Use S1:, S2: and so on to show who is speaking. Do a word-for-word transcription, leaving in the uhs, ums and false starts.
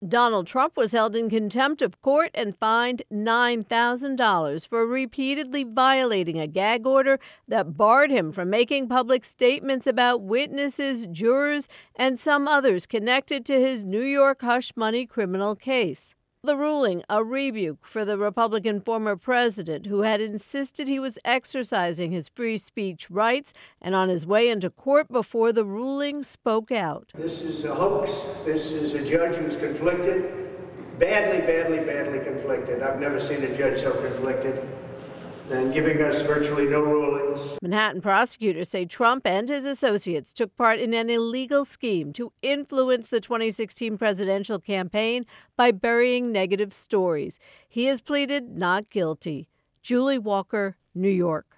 S1: Donald Trump was held in contempt of court and fined nine thousand dollars for repeatedly violating a gag order that barred him from making public statements about witnesses, jurors, and some others connected to his New York hush money criminal case. The ruling, a rebuke for the Republican former president who had insisted he was exercising his free speech rights, and on his way into court before the ruling spoke out.
S2: This is a hoax. This is a judge who's conflicted, badly, badly, badly conflicted. I've never seen a judge so conflicted, and giving us virtually no rulings.
S1: Manhattan prosecutors say Trump and his associates took part in an illegal scheme to influence the twenty sixteen presidential campaign by burying negative stories. He has pleaded not guilty. Julie Walker, New York.